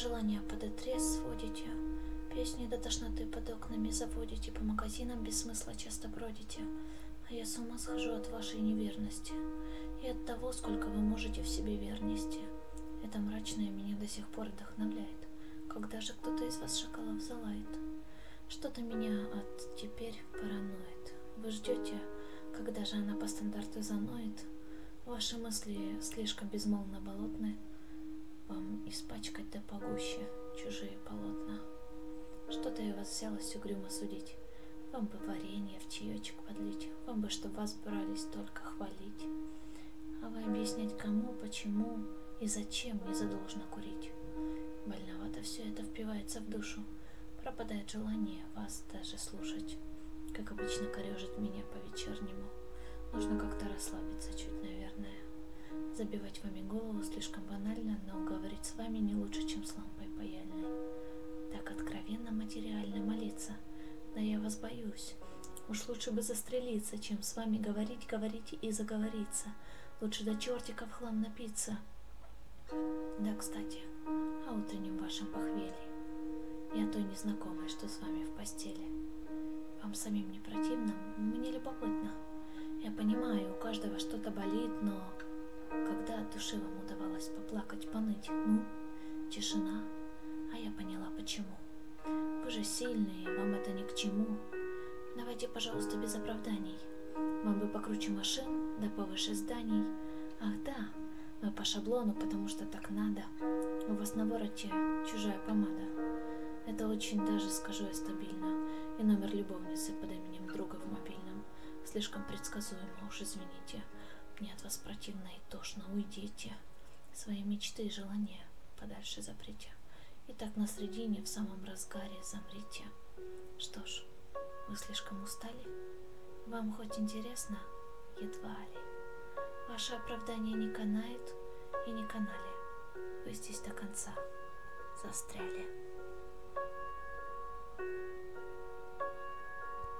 желания под отрез сводите, песни до тошноты под окнами заводите, по магазинам без смысла часто бродите, а я с ума схожу от вашей неверности и от того, сколько вы можете в себе верности. Это мрачное меня до сих пор вдохновляет. Когда же кто-то из вас шакалов залает? Что-то меня от теперь параноит. Вы ждете, когда же она по стандарту заноет? Ваши мысли слишком безмолвно болотны. Вам испачкать да погуще чужие полотна. Что-то я вас взялась угрюмо судить. Вам бы варенье в чаечек подлить. Вам бы, чтоб вас брались только хвалить. А вы объяснять кому, почему и зачем не задолжно курить. Больновато все это впивается в душу. Пропадает желание вас даже слушать. Как обычно корежит меня по-вечернему. Нужно как-то расслабиться чуть, наверное. Забивать вами голову слишком банально, но говорить с вами не лучше, чем с лампой паяльной. Так откровенно материально молиться. Да я вас боюсь. Уж лучше бы застрелиться, чем с вами говорить и заговориться. Лучше до чертика в хлам напиться. Да, кстати, о утреннем вашем похмелье и о той незнакомой, что с вами в постели. Вам самим не противно? Мне любопытно. Я понимаю, у каждого что-то болит, но когда от души вам удавалось поплакать, поныть? Тишина. А я поняла, почему. Вы же сильные, вам это ни к чему. Давайте, пожалуйста, без оправданий. Вам бы покруче машин, да повыше зданий. Ах да, вы по шаблону, потому что так надо. У вас на вороте чужая помада. Это очень даже, скажу я, стабильно. И номер любовницы под именем друга в мобильном. Слишком предсказуемо, уж извините. Мне от вас противно и тошно, уйдите. Свои мечты и желания подальше заприте. И так на средине, в самом разгаре замрите. Что ж, вы слишком устали? Вам хоть интересно? Едва ли. Ваше оправдание не канает и не канали. Вы здесь до конца застряли.